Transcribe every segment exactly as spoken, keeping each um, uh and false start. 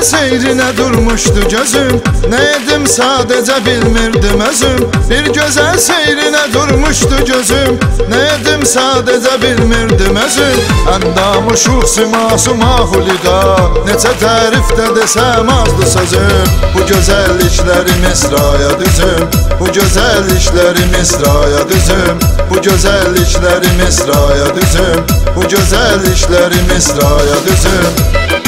seyrinə durmuşdu gözüm, nə edim sadəcə bilmirdim özüm. Bir gözəl seyrinə durmuşdu gözüm, nə edim sadəcə bilmirdim özüm. Əndamı şuxsi masuma hulida, necə tərifdə desəm azdı sözüm. Bu gözəllikləri misraya düzüm, bu gözəllikləri misraya düzüm, bu gözəllikləri misraya düzüm, bu gözəllikləri misraya düzüm.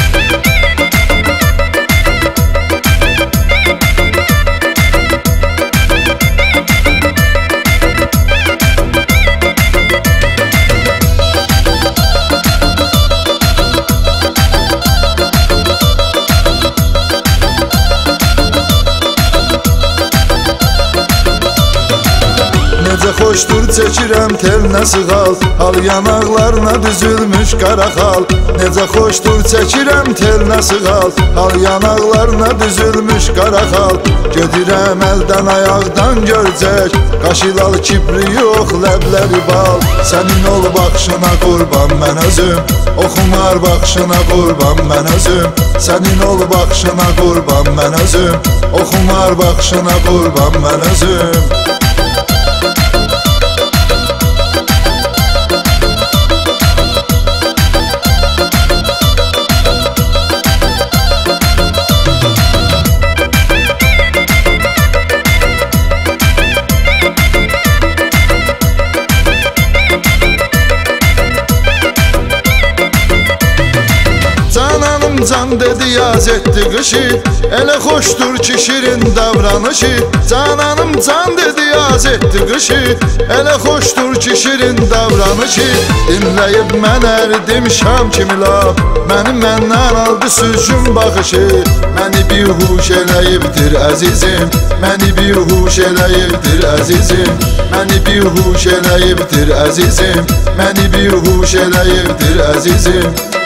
Necə xoşdur çəkirəm telinə sığal, hal yanaqlarına düzülmüş qara xal. Necə xoşdur çəkirəm telinə sığal, hal yanaqlarına düzülmüş qara xal. Gedirəm əldən ayaqdan görcək, qaşılal kibri yox ləbləri bal. Sənin ol baxışına qurban mən özüm, oxumar baxışına qurban mən özüm. Sənin ol baxışına qurban mən özüm, oxumar baxışına qurban mən özüm. Can dedi yaz etdi qışı, elə xoşdur ki şirin davranışı. Cananım can dedi yaz etdi qışı, elə xoşdur ki şirin davranışı. Dinləyib mən əridim şam kimi laf, mənim məndən aldı süzgün baxışı. Məni bihuş eləyibdir əzizim, məni bihuş eləyibdir əzizim, məni bihuş eləyibdir əzizim, məni bihuş eləyibdir əzizim.